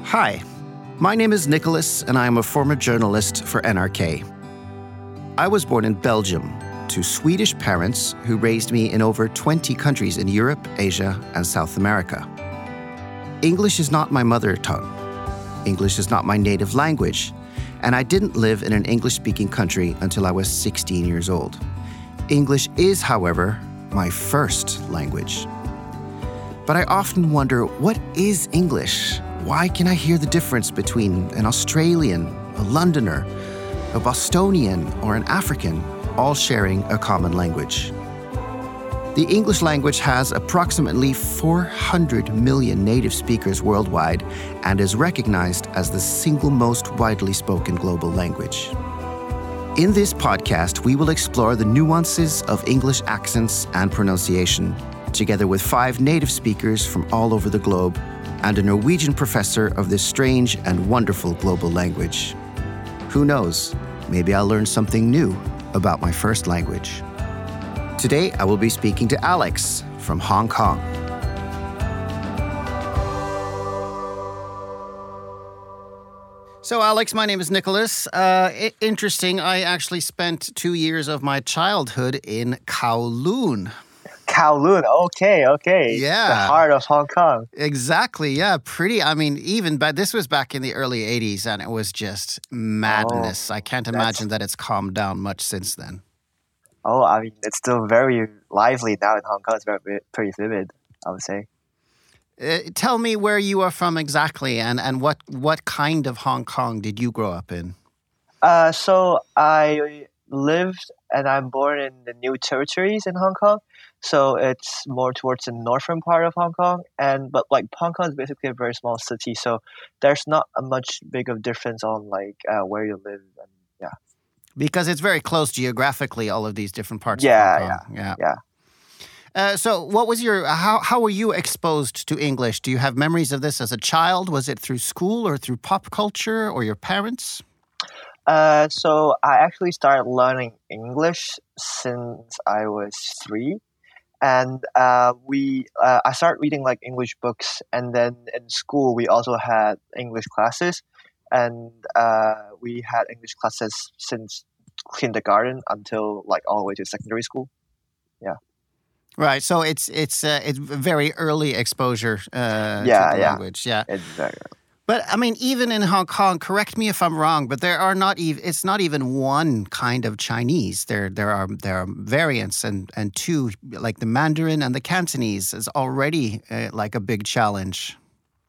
Hi, my name is Nicholas, and I am a former journalist for NRK. I was born in Belgium to Swedish parents who raised me in over 20 countries in Europe, Asia, and South America. English is not my mother tongue. English is not my native language, and I didn't live in an English-speaking country until I was 16 years old. English is, however, my first language. But I often wonder, what is English? Why can I hear the difference between an Australian, a Londoner, a Bostonian, or an African, all sharing a common language? The English language has approximately 400 million native speakers worldwide and is recognized as the single most widely spoken global language. In this podcast, we will explore the nuances of English accents and pronunciation, together with 5 native speakers from all over the globe and a Norwegian professor of this strange and wonderful global language. Who knows, maybe I'll learn something new about my first language. Today, I will be speaking to Alex from Hong Kong. So, Alex, my name is Nicholas. Interesting, I actually spent 2 years of my childhood in Kowloon. Kowloon, okay. Yeah. The heart of Hong Kong. Exactly, yeah, pretty. I mean, but this was back in the early 80s, and it was just madness. I can't imagine that it's calmed down much since then. I mean, it's still very lively now in Hong Kong. It's pretty vivid, I would say. Tell me where you are from exactly, and what kind of Hong Kong did you grow up in? So I lived and I'm born in the New Territories in Hong Kong. So it's more towards the northern part of Hong Kong. But Hong Kong is basically a very small city, so there's not a much big of difference on where you live. And yeah. Because it's very close geographically, all of these different parts of Hong Kong. Yeah. So what was how were you exposed to English? Do you have memories of this as a child? Was it through school or through pop culture or your parents? So I actually started learning English since I was 3. And I started reading English books, and then in school we also had English classes, and we had English classes since kindergarten until all the way to secondary school. Yeah. Right. So it's very early exposure to the language. Yeah. Exactly. But I mean, even in Hong Kong, correct me if I'm wrong, but there are not even it's not even one kind of Chinese. There are variants, and two, like the Mandarin and the Cantonese, is already a big challenge.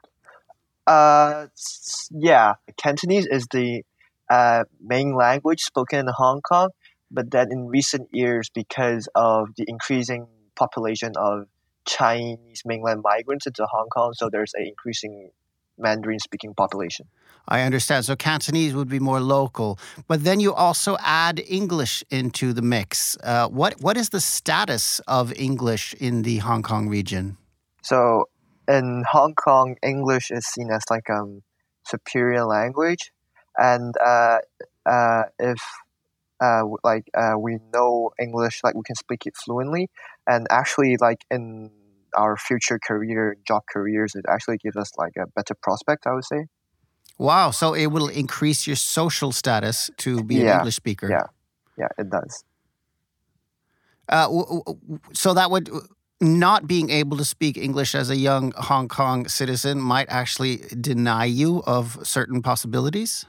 Yeah, Cantonese is the main language spoken in Hong Kong, but then in recent years, because of the increasing population of Chinese mainland migrants into Hong Kong, so there's an increasing Mandarin-speaking population. I understand. So Cantonese would be more local, but then you also add English into the mix. What is the status of English in the Hong Kong region? So in Hong Kong, English is seen as superior language, and if we know English, we can speak it fluently, and actually in our future job careers, it actually gives us a better prospect, I would say. Wow, so it will increase your social status to be an English speaker. Yeah, it does. So that would, not being able to speak English as a young Hong Kong citizen might actually deny you of certain possibilities?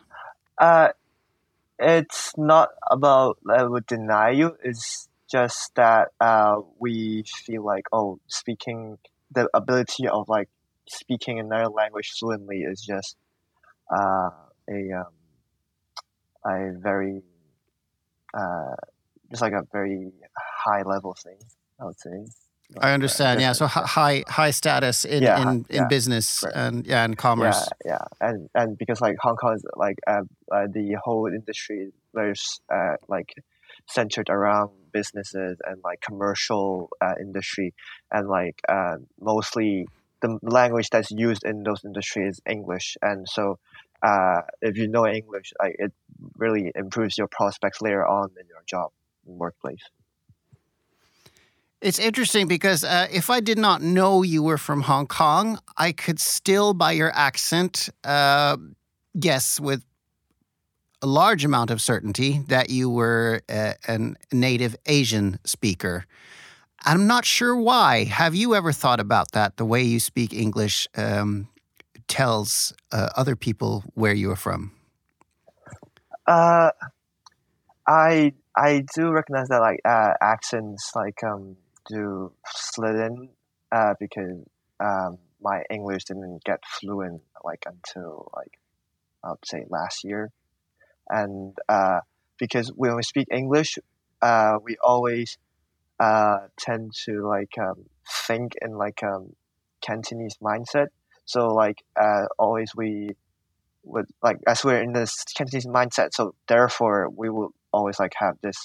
It's not about that would deny you. It's just that we feel speaking, the ability of speaking another language fluently is just a very just a very high level thing, I would say. I understand. Yeah, so high status in business, right. and commerce. Yeah, and because Hong Kong is the whole industry is very centered around businesses and commercial industry, and mostly the language that's used in those industries is English, and so if you know English, it really improves your prospects later on in your job and workplace. It's interesting because if I did not know you were from Hong Kong, I could still, by your accent, guess with a large amount of certainty that you were a native Asian speaker. I'm not sure why. Have you ever thought about that? The way you speak English tells other people where you are from. Uh, I do recognize that like accents like do slid in because my English didn't get fluent like until like I would say last year, and because when we speak English, we always tend to like think in like Cantonese mindset. So like always we would like as we're in this Cantonese mindset, so therefore we will always like have this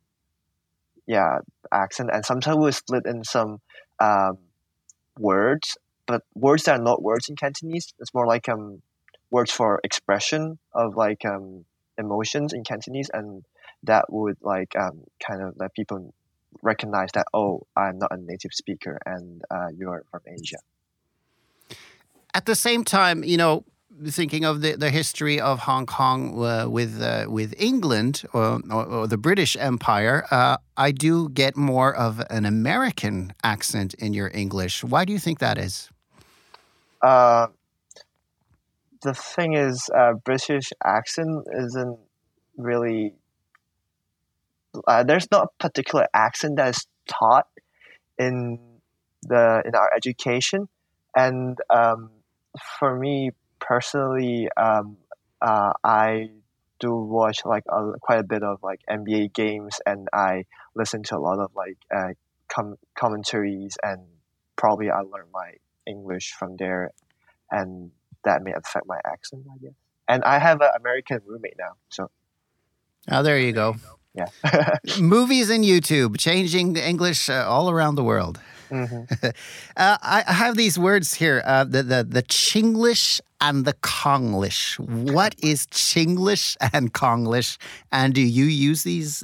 accent, and sometimes we'll split in some um, words, but words that are not words in Cantonese. It's more like words for expression of like emotions in Cantonese, and that would like kind of let people recognize that, oh, I'm not a native speaker and you're from Asia. At the same time, thinking of the history of Hong Kong with England or the British Empire, I do get more of an American accent in your English. Why do you think that is? The thing is, British accent isn't really. There's not a particular accent that is taught in our education, and for me personally, I do watch like quite a bit of like NBA games, and I listen to a lot of like commentaries, and probably I learn my English from there, and that may affect my accent, I guess. And I have an American roommate now, so. Oh, there you go. Yeah. Movies and YouTube, changing the English all around the world. Mm-hmm. I have these words here, the Chinglish and the Konglish. What is Chinglish and Konglish, and do you use these?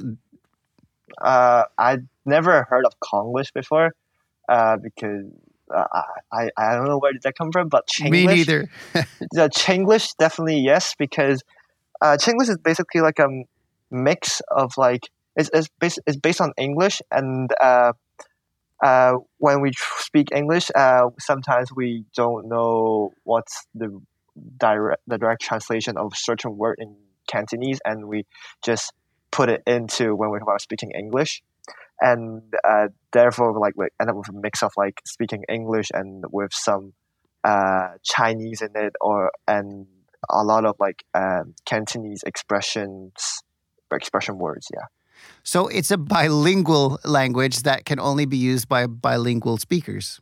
I'd never heard of Konglish before, because I don't know where did that come from, but Chinglish. Me neither. The Chinglish definitely yes, because Chinglish is basically like a mix of like it's based on English, and when we speak English, sometimes we don't know what's the direct translation of certain word in Cantonese, and we just put it into when we're speaking English, and therefore like we end up with a mix of like speaking English and with some Chinese in it, and a lot of like Cantonese expression words. Yeah. So it's a bilingual language that can only be used by bilingual speakers.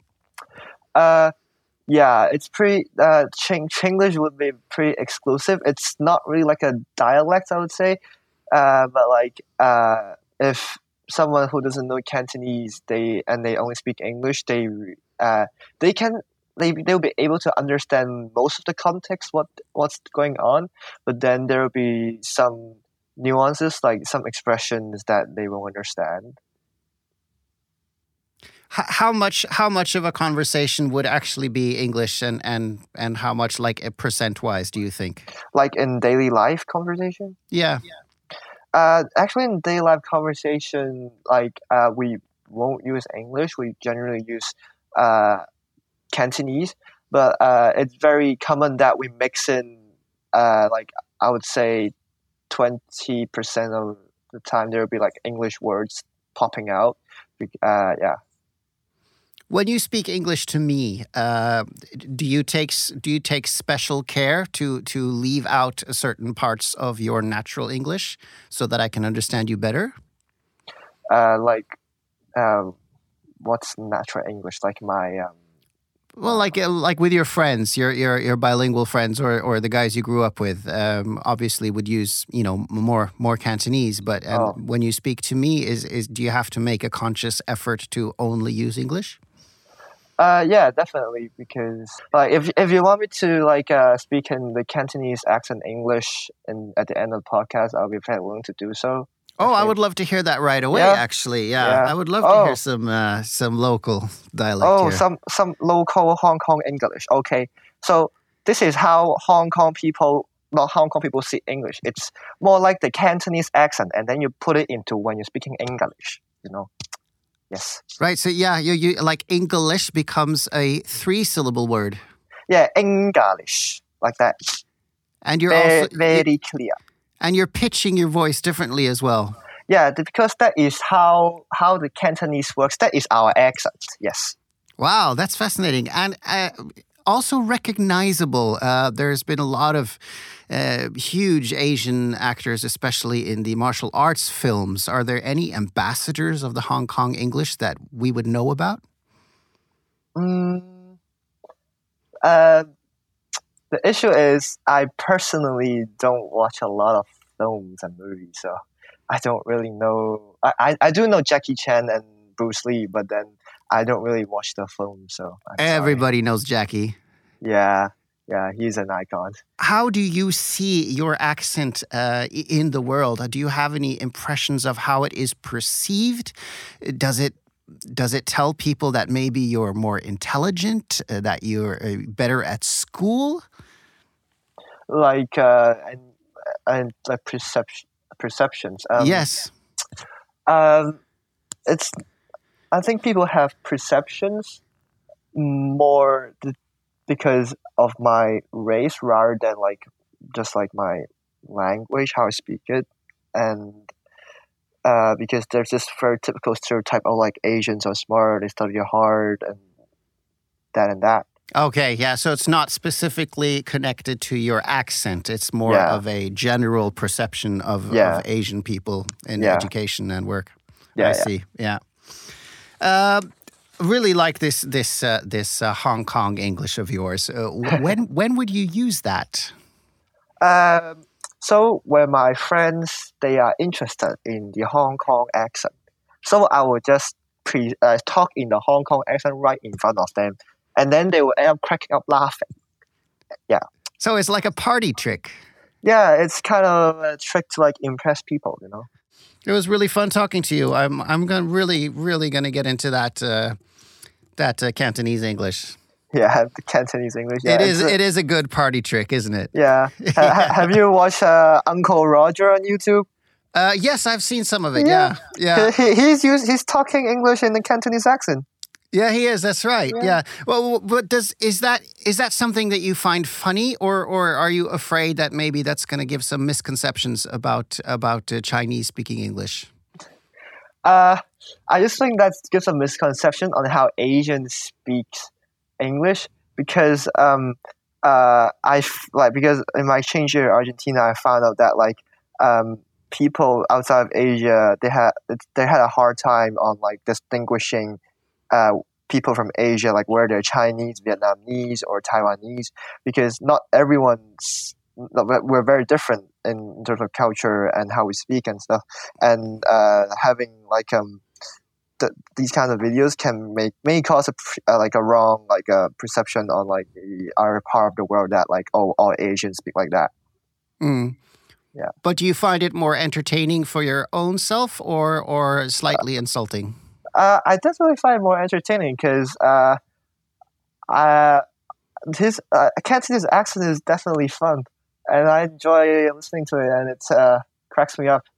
Yeah, it's pretty. Chinglish would be pretty exclusive. It's not really like a dialect, I would say. But like, if someone who doesn't know Cantonese, they only speak English, they'll be able to understand most of the context, what's going on. But then there will be some nuances, like some expressions that they won't understand. How much of a conversation would actually be English, and how much like percent-wise do you think? Like in daily life conversation? Yeah. Actually, in daily life conversation, like we won't use English. We generally use Cantonese, but it's very common that we mix in like I would say 20% of the time there will be like English words popping out. Yeah. When you speak English to me, do you take special care to leave out certain parts of your natural English so that I can understand you better? What's natural English? Like my well, like with your friends, your bilingual friends, or the guys you grew up with, obviously would use more Cantonese. But when you speak to me, do you have to make a conscious effort to only use English? Yeah, definitely. Because like if you want me to like speak in the Cantonese accent English at the end of the podcast, I'll be very willing to do so. Oh, I would love to hear that right away, Yeah? actually. Yeah, Yeah. I would love to hear some local dialect Oh, here. some local Hong Kong English. Okay, so this is how not Hong Kong people speak English. It's more like the Cantonese accent, and then you put it into when you're speaking English. Yes. Right, so yeah, you like English becomes a 3-syllable word. Yeah, English like that. And you're Very, also very clear. and you're pitching your voice differently as well. Yeah, because that is how the Cantonese works. That is our accent. Yes. Wow, that's fascinating. And also recognizable. There's been a lot of huge Asian actors, especially in the martial arts films. Are there any ambassadors of the Hong Kong English that we would know about? The issue is I personally don't watch a lot of films and movies, so I don't really know. I do know Jackie Chan and Bruce Lee, but then I don't really watch the film, so I'm sorry. Everybody knows Jackie. Yeah, he's an icon. How do you see your accent in the world? Do you have any impressions of how it is perceived? Does it tell people that maybe you're more intelligent, that you're better at school? Like and like perceptions. Yes. It's. I think people have perceptions more because of my race rather than like just like my language, how I speak it, and because there's this very typical stereotype of like Asians are smart, they study hard, and that. Okay, yeah, so it's not specifically connected to your accent. It's more of a general perception of Asian people in education and work. I see, yeah. Really like this Hong Kong English of yours. When would you use that? So when my friends, they are interested in the Hong Kong accent, so I will just talk in the Hong Kong accent right in front of them, and then they will end up cracking up laughing. Yeah. So it's like a party trick. Yeah, it's kind of a trick to like impress people, It was really fun talking to you. I'm really gonna get into that Cantonese English. Yeah, the Cantonese English. Yeah, it is a good party trick, isn't it? Yeah. Have you watched Uncle Roger on YouTube? Yes, I've seen some of it. Yeah. He's talking English in the Cantonese accent. Yeah, he is. That's right. Yeah. Well, but is that something that you find funny, or are you afraid that maybe that's going to give some misconceptions about Chinese speaking English? I just think that gives a misconception on how Asians speak English because because in my exchange year in Argentina, I found out that like people outside of Asia they had a hard time on like distinguishing people from Asia, like whether they're Chinese, Vietnamese, or Taiwanese, because not everyone's. We're very different in terms of culture and how we speak and stuff. And having like these kind of videos may cause a wrong perception on like the other part of the world that like all Asians speak like that. Mm. Yeah. But do you find it more entertaining for your own self or slightly insulting? I definitely find it more entertaining because his Cantonese accent is definitely fun, and I enjoy listening to it, and it cracks me up.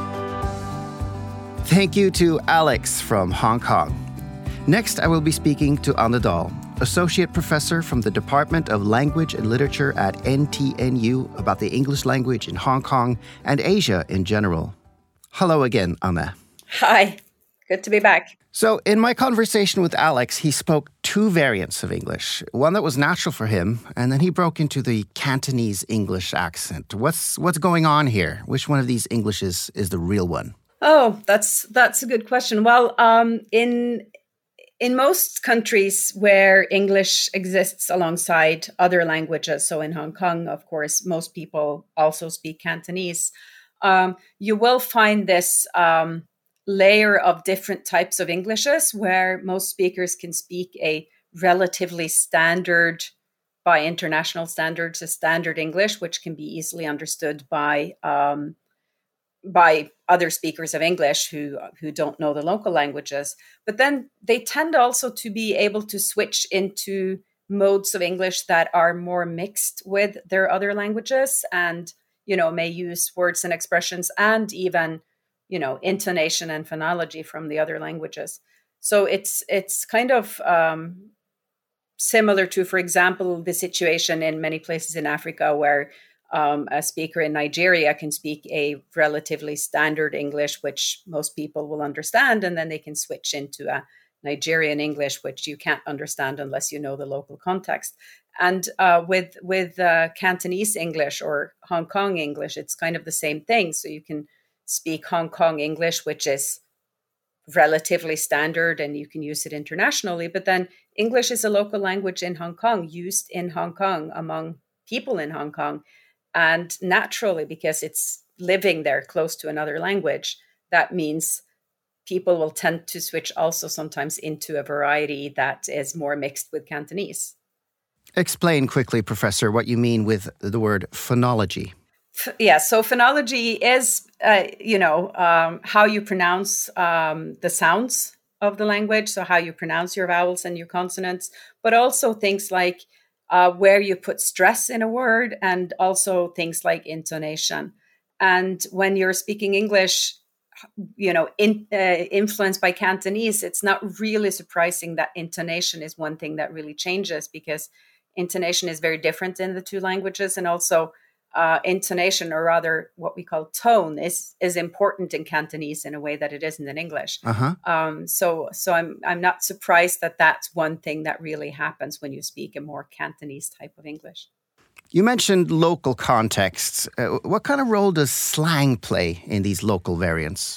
Thank you to Alex from Hong Kong. Next, I will be speaking to Anne Dahl, Associate Professor from the Department of Language and Literature at NTNU, about the English language in Hong Kong and Asia in general. Hello again, Anne. Hi. Good to be back. So in my conversation with Alex, he spoke two variants of English, one that was natural for him, and then he broke into the Cantonese English accent. What's going on here? Which one of these Englishes is the real one? Oh, that's a good question. Well, in most countries where English exists alongside other languages, so in Hong Kong, of course, most people also speak Cantonese, you will find this layer of different types of Englishes where most speakers can speak a relatively standard, by international standards, a standard English, which can be easily understood by by other speakers of English who don't know the local languages. But then they tend also to be able to switch into modes of English that are more mixed with their other languages, and may use words and expressions and even intonation and phonology from the other languages. So it's kind of similar to, for example, the situation in many places in Africa where a speaker in Nigeria can speak a relatively standard English, which most people will understand, and then they can switch into a Nigerian English, which you can't understand unless you know the local context. And with Cantonese English or Hong Kong English, it's kind of the same thing. So you can speak Hong Kong English, which is relatively standard, and you can use it internationally. But then English is a local language in Hong Kong, used in Hong Kong among people in Hong Kong. And naturally, because it's living there close to another language, that means people will tend to switch also sometimes into a variety that is more mixed with Cantonese. Explain quickly, Professor, what you mean with the word phonology. Yeah, so phonology is, how you pronounce the sounds of the language, so how you pronounce your vowels and your consonants, but also things like where you put stress in a word, and also things like intonation. And when you're speaking English, influenced by Cantonese, it's not really surprising that intonation is one thing that really changes, because intonation is very different in the two languages. And also intonation, or rather what we call tone, is important in Cantonese in a way that it isn't in English. So I'm not surprised that that's one thing that really happens when you speak a more Cantonese type of English. You mentioned local contexts. What kind of role does slang play in these local variants?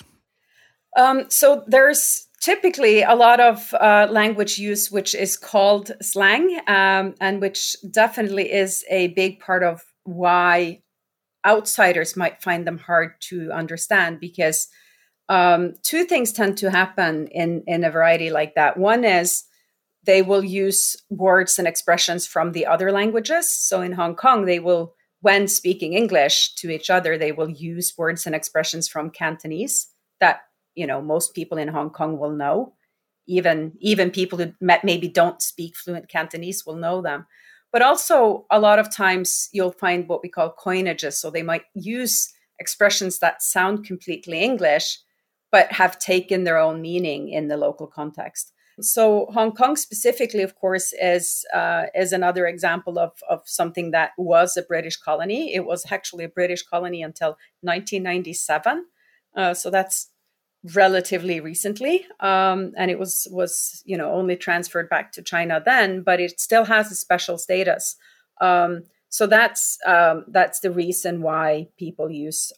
So there's typically a lot of language use which is called slang, and which definitely is a big part of why outsiders might find them hard to understand, because two things tend to happen in a variety like that. One is they will use words and expressions from the other languages. So in Hong Kong, they will, when speaking English to each other, they will use words and expressions from Cantonese that most people in Hong Kong will know. Even people who maybe don't speak fluent Cantonese will know them. But also, a lot of times you'll find what we call coinages. So they might use expressions that sound completely English, but have taken their own meaning in the local context. So Hong Kong specifically, of course, is another example of something that was a British colony. It was actually a British colony until 1997. So that's relatively recently, and it was only transferred back to China then, but it still has a special status. So that's the reason why people use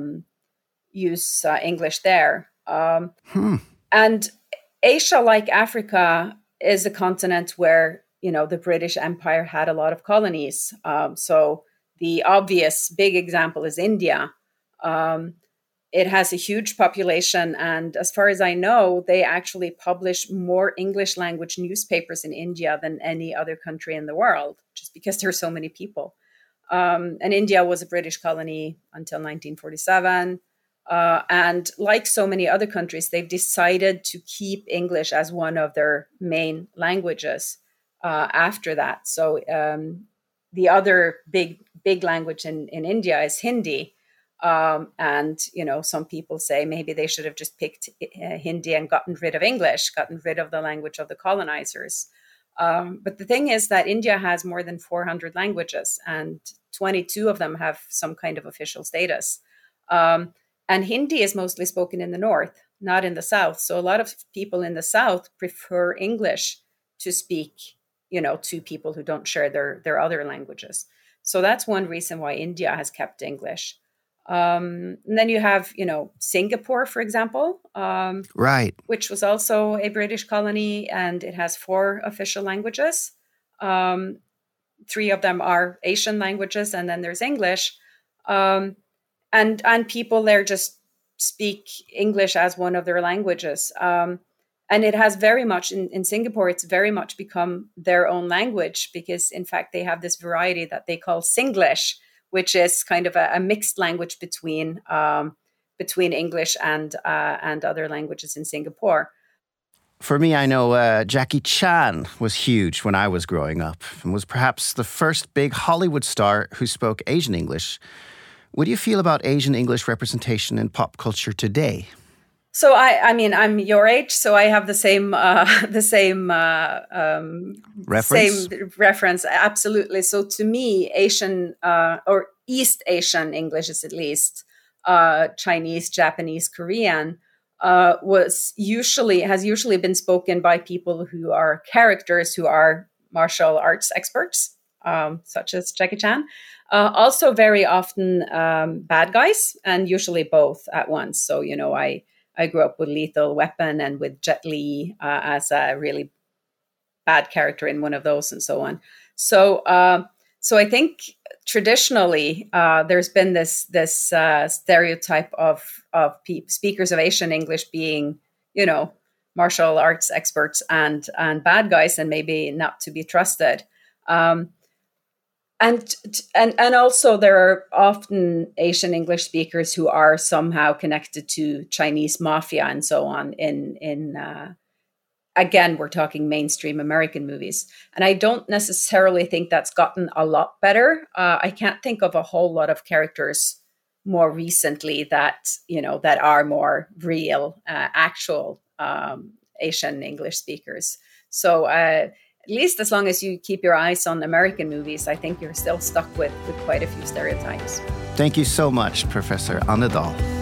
English there. And Asia, like Africa, is a continent where the British Empire had a lot of colonies. So the obvious big example is India. It has a huge population, and as far as I know, they actually publish more English language newspapers in India than any other country in the world, just because there are so many people. And India was a British colony until 1947. And like so many other countries, they've decided to keep English as one of their main languages after that. So the other big language in India is Hindi. And some people say maybe they should have just picked Hindi and gotten rid of English, gotten rid of the language of the colonizers. But the thing is that India has more than 400 languages, and 22 of them have some kind of official status. And Hindi is mostly spoken in the north, not in the south. So a lot of people in the south prefer English to speak, to people who don't share their other languages. So that's one reason why India has kept English. And then you have, Singapore, for example, right, which was also a British colony, and it has 4 official languages. 3 of them are Asian languages, and then there's English. And people there just speak English as one of their languages. And it has very much, in Singapore, it's very much become their own language, because, in fact, they have this variety that they call Singlish, which is kind of a mixed language between between English and other languages in Singapore. For me, I know Jackie Chan was huge when I was growing up and was perhaps the first big Hollywood star who spoke Asian English. What do you feel about Asian English representation in pop culture today? So I mean, I'm your age, so I have the same reference. Same reference, absolutely. So to me, Asian or East Asian English is at least Chinese, Japanese, Korean. Has usually been spoken by people who are characters who are martial arts experts, such as Jackie Chan. Also very often bad guys, and usually both at once. So, you know, I grew up with Lethal Weapon and with Jet Li as a really bad character in one of those and so on. So I think traditionally there's been this stereotype of speakers of Asian English being, you know, martial arts experts and bad guys and maybe not to be trusted. And also there are often Asian English speakers who are somehow connected to Chinese mafia and so on again, we're talking mainstream American movies. And I don't necessarily think that's gotten a lot better. I can't think of a whole lot of characters more recently that, you know, that are more real, actual Asian English speakers. So at least as long as you keep your eyes on American movies, I think you're still stuck with quite a few stereotypes. Thank you so much, Professor Anne Dahl.